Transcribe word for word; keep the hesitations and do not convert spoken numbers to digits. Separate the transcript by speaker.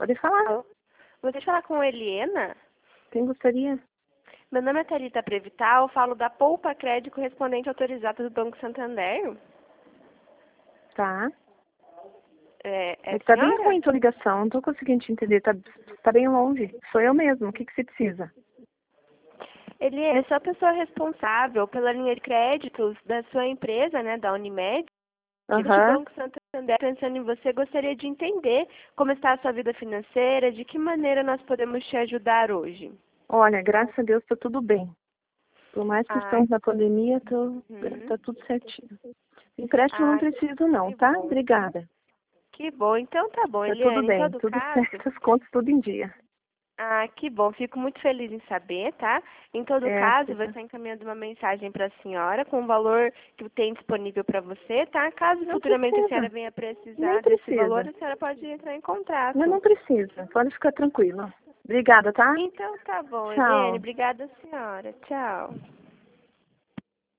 Speaker 1: Pode falar.
Speaker 2: Alô? Você falar com a Eliana?
Speaker 1: Quem gostaria?
Speaker 2: Meu nome é Thalita Prevital, falo da Poupa Crédito correspondente autorizada do Banco Santander.
Speaker 1: Tá.
Speaker 2: É, é
Speaker 1: É que tá bem
Speaker 2: senhora?
Speaker 1: ruim a tua ligação, não tô conseguindo te entender, tá, tá bem longe. Sou eu mesmo, o que, que você precisa?
Speaker 2: Eliana, eu sou a pessoa responsável pela linha de créditos da sua empresa, né, da Unimed. O
Speaker 1: Aham.
Speaker 2: Banco Santander, pensando em você, gostaria de entender como está a sua vida financeira, de que maneira nós podemos te ajudar hoje.
Speaker 1: Olha, graças a Deus tá tudo bem. Por mais que
Speaker 2: Ah,
Speaker 1: estamos na pandemia, tô,
Speaker 2: uhum.
Speaker 1: tá tudo certinho. Empréstimo não
Speaker 2: Ah,
Speaker 1: preciso não,
Speaker 2: que
Speaker 1: tá?
Speaker 2: bom.
Speaker 1: Obrigada.
Speaker 2: Que bom. Então tá bom,
Speaker 1: Tá tudo
Speaker 2: Eliane. Em
Speaker 1: bem,
Speaker 2: todo
Speaker 1: tudo
Speaker 2: caso,
Speaker 1: certo, as contas tudo em dia.
Speaker 2: ah, que bom. Fico muito feliz em saber, tá? Em todo
Speaker 1: É,
Speaker 2: caso, eu vou
Speaker 1: Cida.
Speaker 2: estar encaminhando uma mensagem para a senhora com o valor que tem disponível para você, tá? Caso
Speaker 1: Não
Speaker 2: futuramente a senhora
Speaker 1: precisa,
Speaker 2: venha
Speaker 1: nem
Speaker 2: precisar desse valor,
Speaker 1: precisa.
Speaker 2: a senhora pode entrar em
Speaker 1: Não,
Speaker 2: contato.
Speaker 1: não precisa, pode ficar tranquila. Obrigada, tá?
Speaker 2: Então tá bom, Eliane.
Speaker 1: Tchau.
Speaker 2: Obrigada, senhora. Tchau.